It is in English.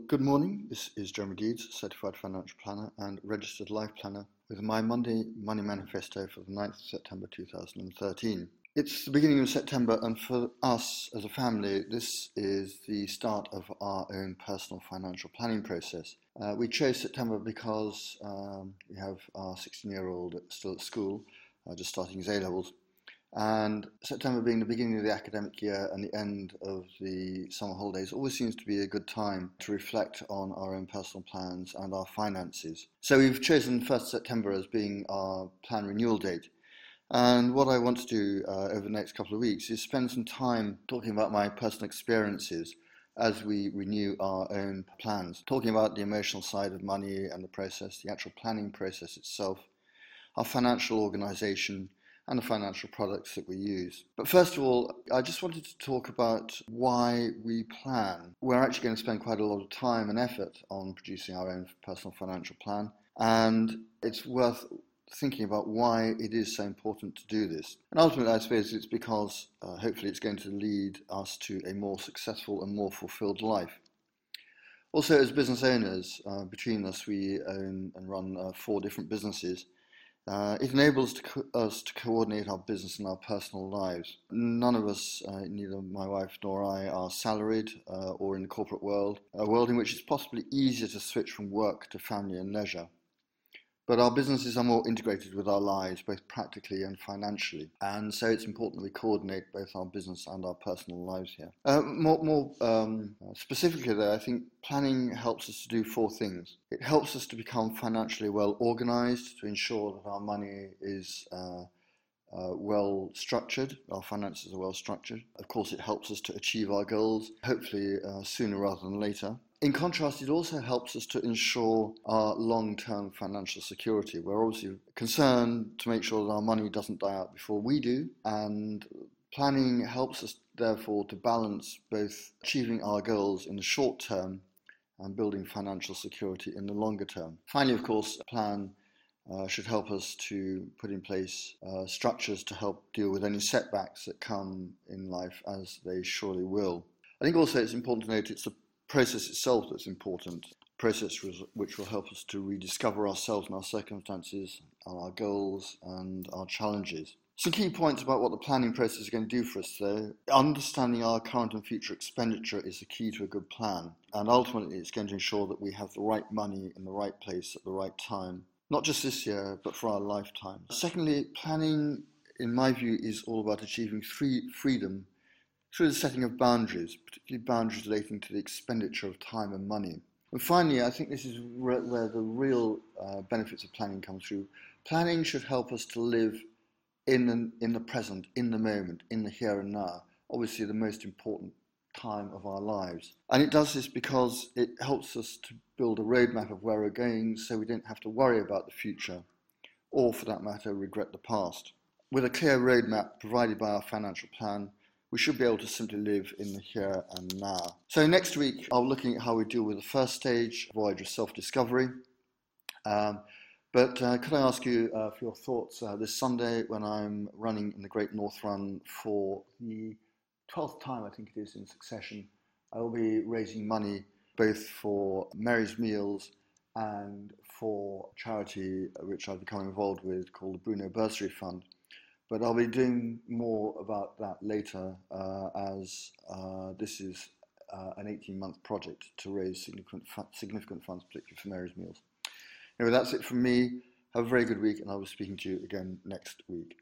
Good morning. This is Jeremy Deeds, Certified Financial Planner and Registered Life Planner with my Monday Money Manifesto for the 9th of September 2013. It's the beginning of September, and for us as a family, this is the start of our own personal financial planning process. We chose September because we have our 16-year-old still at school, just starting his A-levels. And September being the beginning of the academic year and the end of the summer holidays always seems to be a good time to reflect on our own personal plans and our finances. So we've chosen 1st September as being our plan renewal date. And what I want to do over the next couple of weeks is spend some time talking about my personal experiences as we renew our own plans, talking about the emotional side of money and the process, the actual planning process itself, our financial organisation, and the financial products that we use. But first of all, I just wanted to talk about why we plan. We're actually going to spend quite a lot of time and effort on producing our own personal financial plan, and it's worth thinking about why it is so important to do this. And ultimately, I suppose it's because hopefully it's going to lead us to a more successful and more fulfilled life. Also, as business owners, between us, we own and run 4 different businesses. It enables us to coordinate our business and our personal lives. None of us, neither my wife nor I, are salaried or in the corporate world, a world in which it's possibly easier to switch from work to family and leisure. But our businesses are more integrated with our lives, both practically and financially, and so it's important that we coordinate both our business and our personal lives here. More specifically though, I think planning helps us to do 4 things. It helps us to become financially well organised, to ensure that our money is well structured, our finances are well structured. Of course, it helps us to achieve our goals, hopefully sooner rather than later. In contrast, it also helps us to ensure our long-term financial security. We're obviously concerned to make sure that our money doesn't die out before we do, and planning helps us therefore to balance both achieving our goals in the short term and building financial security in the longer term. Finally, of course, a plan should help us to put in place structures to help deal with any setbacks that come in life, as they surely will. I think also it's important to note it's the process itself that's important, a process which will help us to rediscover ourselves and our circumstances, our goals and our challenges. Some key points about what the planning process is going to do for us though. Understanding our current and future expenditure is the key to a good plan, and ultimately it's going to ensure that we have the right money in the right place at the right time, not just this year but for our lifetime. Secondly, planning in my view is all about achieving freedom through the setting of boundaries, particularly boundaries relating to the expenditure of time and money. And finally, I think this is where the real benefits of planning come through. Planning should help us to live in the present, in the moment, in the here and now, obviously the most important time of our lives. And it does this because it helps us to build a roadmap of where we're going, so we don't have to worry about the future, or for that matter, regret the past. With a clear roadmap provided by our financial plan, we should be able to simply live in the here and now. So next week, I'll be looking at how we deal with the first stage, voyage of self-discovery. But could I ask you for your thoughts this Sunday when I'm running in the Great North Run for the 12th time, I think it is, in succession. I will be raising money both for Mary's Meals and for a charity which I've become involved with called the Bruno Bursary Fund. But I'll be doing more about that later as this is an 18-month project to raise significant funds, particularly for Mary's Meals. Anyway, that's it from me. Have a very good week, and I'll be speaking to you again next week.